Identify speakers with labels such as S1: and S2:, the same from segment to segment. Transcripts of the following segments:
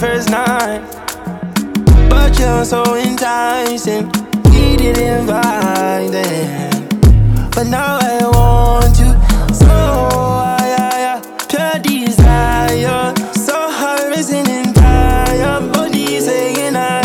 S1: first night, but you're so enticing. We didn't vibe then, but now I want you. So pure desire, so high risen entire body saying I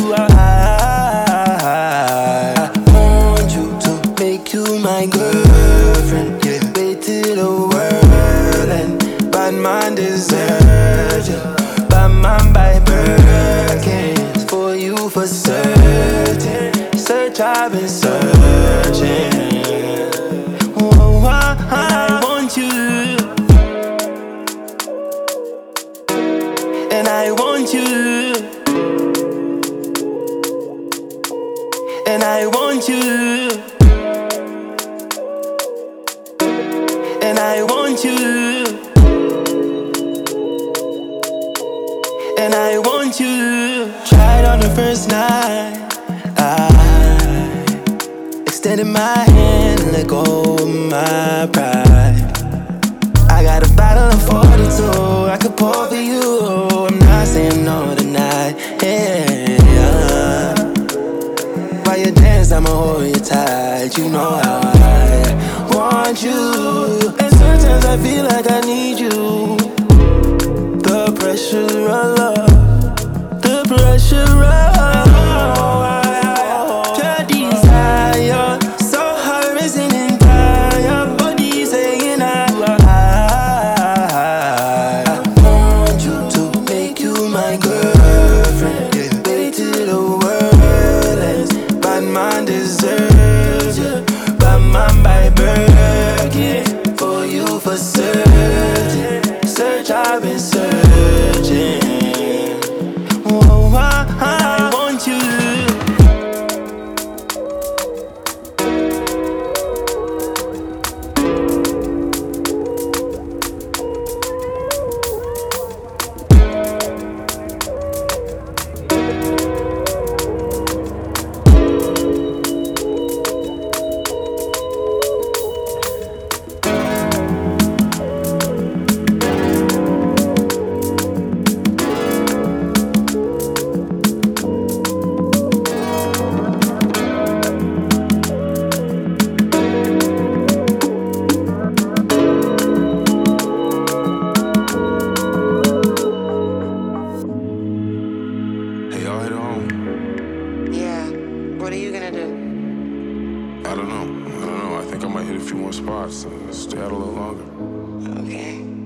S1: want you to make you my girlfriend. Wait till the world and bad man deserves you. Bad man by Birkins for you for certain. Search, I've been searching. Oh, I want you, and I want you, and I want you, and I want you, and I want you. Tried on the first night, I extended my hand and let go of my pride. I got a bottle of 42 I could pour for you. I'm not saying no tonight, yeah. While you dance, I'ma hold you tight. You know how I want you, and sometimes I feel like I need you. The pressure of love, the pressure of pure desire, so high risen entire body saying I want you to make you my girlfriend. Wait till the world ends. Bad man deserves you. Bad man by Birkin for you for certain. Search, I've been searching. Oh, I want you,
S2: Y'all headed home?
S3: Yeah. What are you gonna do?
S2: I don't know. I think I might hit a few more spots. Stay out a little longer.
S3: Okay.